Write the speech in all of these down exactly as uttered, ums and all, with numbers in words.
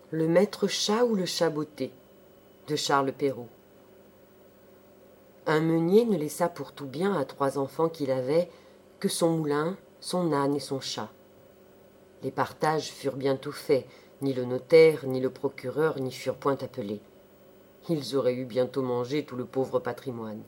Le maître chat ou le chat botté de Charles Perrault. Un meunier ne laissa pour tout bien à trois enfants qu'il avait que son moulin, son âne et son chat. Les partages furent bientôt faits, ni le notaire, ni le procureur n'y furent point appelés. Ils auraient eu bientôt mangé tout le pauvre patrimoine.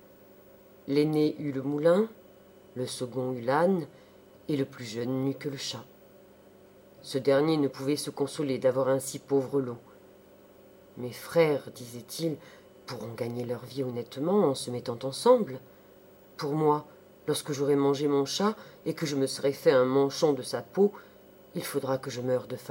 L'aîné eut le moulin, le second eut l'âne, et le plus jeune n'eut que le chat. Ce dernier ne pouvait se consoler d'avoir un si pauvre lot. « Mes frères, disait-il, pourront gagner leur vie honnêtement en se mettant ensemble. Pour moi, lorsque j'aurai mangé mon chat et que je me serai fait un manchon de sa peau, il faudra que je meure de faim. »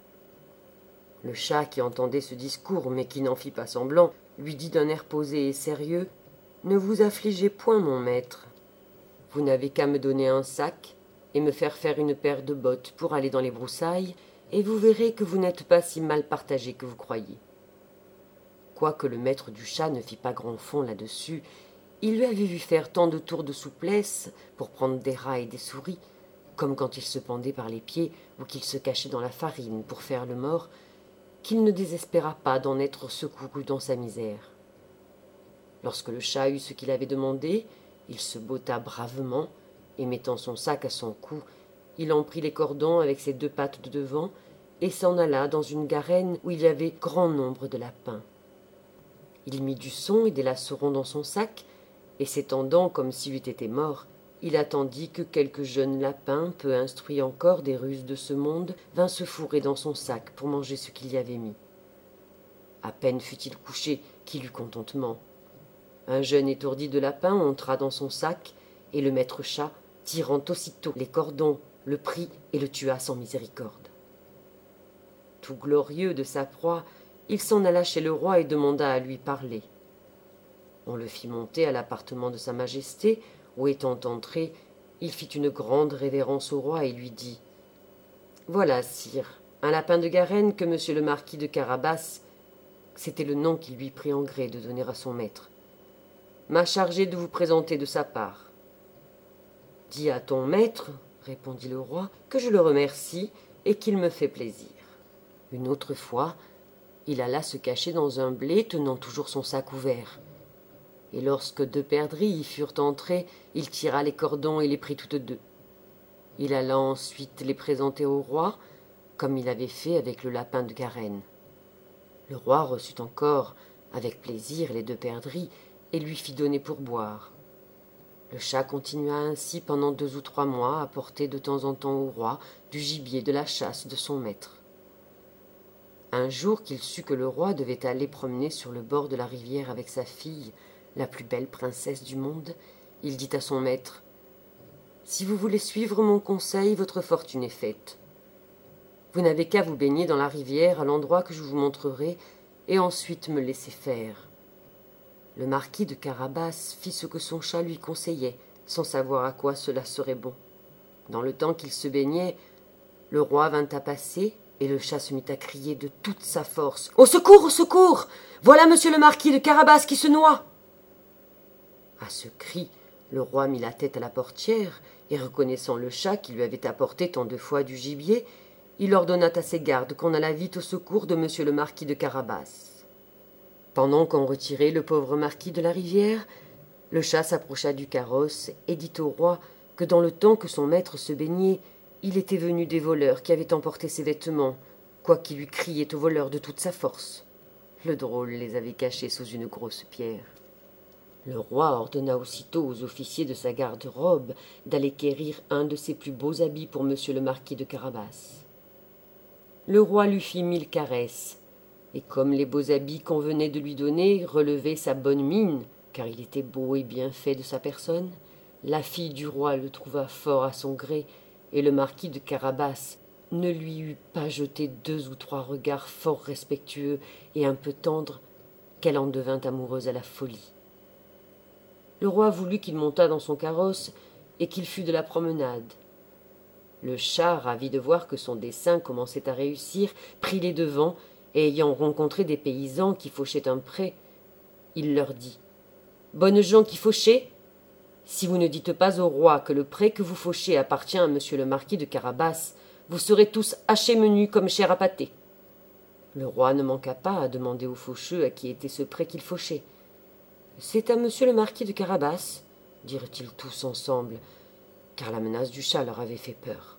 Le chat, qui entendait ce discours, mais qui n'en fit pas semblant, lui dit d'un air posé et sérieux : « Ne vous affligez point, mon maître. Vous n'avez qu'à me donner un sac et me faire faire une paire de bottes pour aller dans les broussailles, et vous verrez que vous n'êtes pas si mal partagé que vous croyez. » Quoique le maître du chat ne fît pas grand fond là-dessus, il lui avait vu faire tant de tours de souplesse pour prendre des rats et des souris, comme quand il se pendait par les pieds ou qu'il se cachait dans la farine pour faire le mort, qu'il ne désespéra pas d'en être secouru dans sa misère. Lorsque le chat eut ce qu'il avait demandé, il se botta bravement, et mettant son sac à son cou, il en prit les cordons avec ses deux pattes de devant et s'en alla dans une garenne où il y avait grand nombre de lapins. Il mit du son et des lacerons dans son sac, et s'étendant comme s'il eût été mort, il attendit que quelque jeune lapin, peu instruit encore des ruses de ce monde, vint se fourrer dans son sac pour manger ce qu'il y avait mis. À peine fut-il couché qu'il eut contentement. Un jeune étourdi de lapin entra dans son sac, et le maître chat, tirant aussitôt les cordons, le prit et le tua sans miséricorde. Tout glorieux de sa proie, il s'en alla chez le roi et demanda à lui parler. On le fit monter à l'appartement de sa majesté, où étant entré, il fit une grande révérence au roi et lui dit : « Voilà, sire, un lapin de Garenne que monsieur le marquis de Carabas, c'était le nom qu'il lui prit en gré de donner à son maître, m'a chargé de vous présenter de sa part. » « Dis à ton maître, répondit le roi, que je le remercie et qu'il me fait plaisir. » Une autre fois, il alla se cacher dans un blé, tenant toujours son sac ouvert. Et lorsque deux perdrix y furent entrés, il tira les cordons et les prit toutes deux. Il alla ensuite les présenter au roi, comme il avait fait avec le lapin de Garenne. Le roi reçut encore avec plaisir les deux perdrix et lui fit donner pour boire. Le chat continua ainsi pendant deux ou trois mois à porter de temps en temps au roi du gibier de la chasse de son maître. Un jour qu'il sut que le roi devait aller promener sur le bord de la rivière avec sa fille, la plus belle princesse du monde, il dit à son maître : « Si vous voulez suivre mon conseil, votre fortune est faite. Vous n'avez qu'à vous baigner dans la rivière à l'endroit que je vous montrerai, et ensuite me laisser faire. » Le marquis de Carabas fit ce que son chat lui conseillait, sans savoir à quoi cela serait bon. Dans le temps qu'il se baignait, le roi vint à passer, et le chat se mit à crier de toute sa force : « Au secours, au secours ! Voilà monsieur le marquis de Carabas qui se noie !» À ce cri, le roi mit la tête à la portière, et reconnaissant le chat qui lui avait apporté tant de fois du gibier, il ordonna à ses gardes qu'on allât vite au secours de monsieur le marquis de Carabas. Pendant qu'on retirait le pauvre marquis de la rivière, le chat s'approcha du carrosse et dit au roi que dans le temps que son maître se baignait, il était venu des voleurs qui avaient emporté ses vêtements, quoiqu'il lui criait aux voleurs de toute sa force. Le drôle les avait cachés sous une grosse pierre. Le roi ordonna aussitôt aux officiers de sa garde-robe d'aller quérir un de ses plus beaux habits pour monsieur le marquis de Carabas. Le roi lui fit mille caresses, et comme les beaux habits qu'on venait de lui donner relevaient sa bonne mine, car il était beau et bien fait de sa personne, la fille du roi le trouva fort à son gré, et le marquis de Carabas ne lui eut pas jeté deux ou trois regards fort respectueux et un peu tendres, qu'elle en devint amoureuse à la folie. Le roi voulut qu'il montât dans son carrosse et qu'il fût de la promenade. Le chat, ravi de voir que son dessein commençait à réussir, prit les devants, et ayant rencontré des paysans qui fauchaient un pré, il leur dit : « Bonnes gens qui fauchez, si vous ne dites pas au roi que le pré que vous fauchez appartient à monsieur le marquis de Carabas, vous serez tous hachés menus comme chair à pâté. » Le roi ne manqua pas à demander au faucheux à qui était ce prêt qu'il fauchait. « C'est à monsieur le marquis de Carabas, dirent-ils tous ensemble, car la menace du chat leur avait fait peur.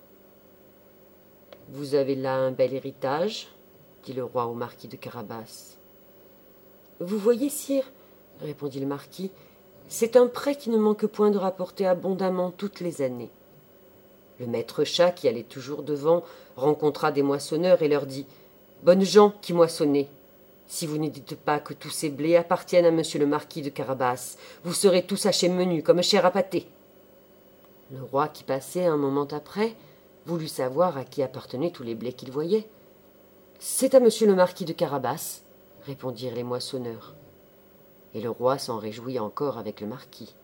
« Vous avez là un bel héritage, dit le roi au marquis de Carabas. « Vous voyez, sire, répondit le marquis, c'est un prêt qui ne manque point de rapporter abondamment toutes les années. Le maître chat, qui allait toujours devant, rencontra des moissonneurs et leur dit « Bonnes gens qui moissonnez, si vous ne dites pas que tous ces blés appartiennent à monsieur le marquis de Carabas, vous serez tous hachés menus comme chair à pâté. » Le roi, qui passait un moment après, voulut savoir à qui appartenaient tous les blés qu'il voyait. « C'est à monsieur le marquis de Carabas, » répondirent les moissonneurs. Et le roi s'en réjouit encore avec le marquis.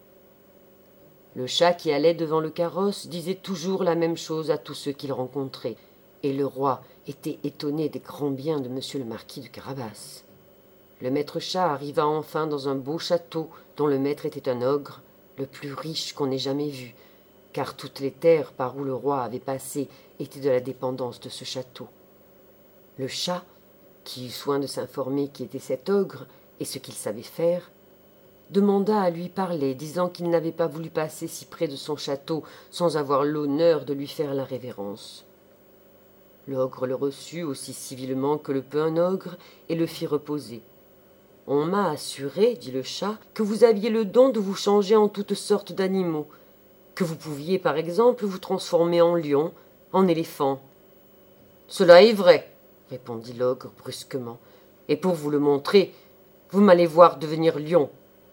Le chat qui allait devant le carrosse disait toujours la même chose à tous ceux qu'il rencontrait, et le roi était étonné des grands biens de monsieur le marquis de Carabas. Le maître chat arriva enfin dans un beau château dont le maître était un ogre, le plus riche qu'on ait jamais vu, car toutes les terres par où le roi avait passé étaient de la dépendance de ce château. Le chat, qui eut soin de s'informer qui était cet ogre et ce qu'il savait faire, demanda à lui parler, disant qu'il n'avait pas voulu passer si près de son château sans avoir l'honneur de lui faire la révérence. L'ogre le reçut aussi civilement que le peut un ogre et le fit reposer. « On m'a assuré, dit le chat, que vous aviez le don de vous changer en toutes sortes d'animaux, que vous pouviez par exemple vous transformer en lion, en éléphant. »« Cela est vrai, répondit l'ogre brusquement, et pour vous le montrer, vous m'allez voir devenir lion. »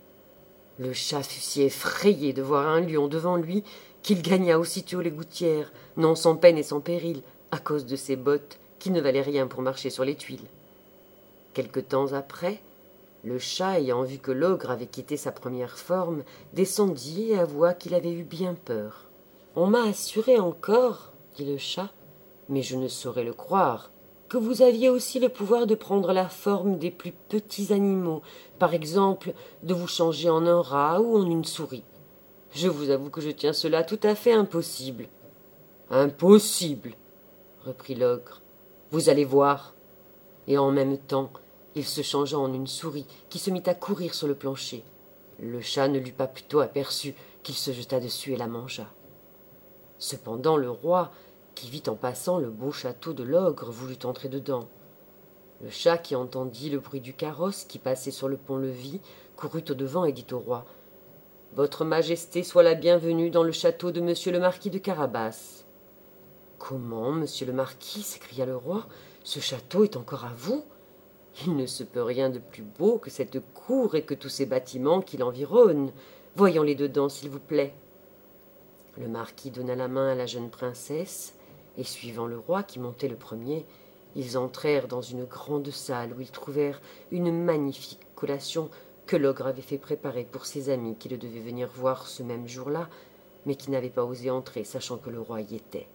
Le chat fut si effrayé de voir un lion devant lui qu'il gagna aussitôt les gouttières, non sans peine et sans péril, à cause de ses bottes qui ne valaient rien pour marcher sur les tuiles. Quelque temps après, le chat, ayant vu que l'ogre avait quitté sa première forme, descendit et avoua qu'il avait eu bien peur. « On m'a assuré encore, dit le chat, mais je ne saurais le croire, que vous aviez aussi le pouvoir de prendre la forme des plus petits animaux, par exemple de vous changer en un rat ou en une souris. Je vous avoue que je tiens cela tout à fait impossible. »« Impossible, reprit l'ogre, vous allez voir. » Et en même temps, il se changea en une souris qui se mit à courir sur le plancher. Le chat ne l'eut pas plutôt aperçu qu'il se jeta dessus et la mangea. Cependant le roi, qui vit en passant le beau château de l'ogre, voulut entrer dedans. Le chat, qui entendit le bruit du carrosse qui passait sur le pont-levis, courut au-devant et dit au roi « Votre Majesté soit la bienvenue dans le château de monsieur le marquis de Carabas. »« Comment, monsieur le marquis ?» s'écria le roi. « Ce château est encore à vous ? Il ne se peut rien de plus beau que cette cour et que tous ces bâtiments qui l'environnent. Voyons-les dedans, s'il vous plaît. » Le marquis donna la main à la jeune princesse, et suivant le roi qui montait le premier, ils entrèrent dans une grande salle où ils trouvèrent une magnifique collation que l'ogre avait fait préparer pour ses amis qui le devaient venir voir ce même jour-là, mais qui n'avaient pas osé entrer, sachant que le roi y était.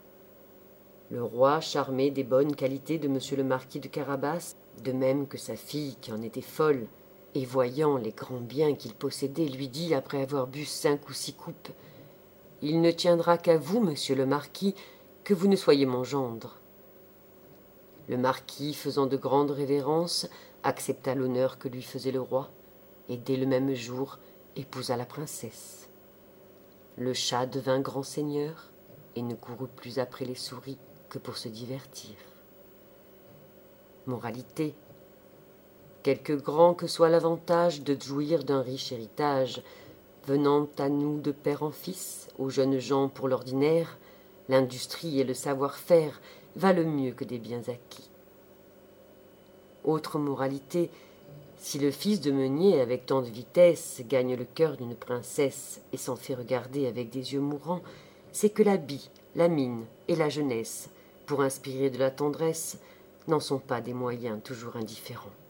Le roi, charmé des bonnes qualités de monsieur le marquis de Carabas, de même que sa fille qui en était folle, et voyant les grands biens qu'il possédait, lui dit, après avoir bu cinq ou six coupes, « Il ne tiendra qu'à vous, monsieur le marquis, que vous ne soyez mon gendre. » Le marquis, faisant de grandes révérences, accepta l'honneur que lui faisait le roi, et dès le même jour épousa la princesse. Le chat devint grand seigneur, et ne courut plus après les souris que pour se divertir. Moralité. Quelque grand que soit l'avantage de jouir d'un riche héritage, venant à nous de père en fils, aux jeunes gens pour l'ordinaire, l'industrie et le savoir-faire valent mieux que des biens acquis. Autre moralité, si le fils de meunier, avec tant de vitesse, gagne le cœur d'une princesse et s'en fait regarder avec des yeux mourants, c'est que l'habit, la mine et la jeunesse, pour inspirer de la tendresse, n'en sont pas des moyens toujours indifférents.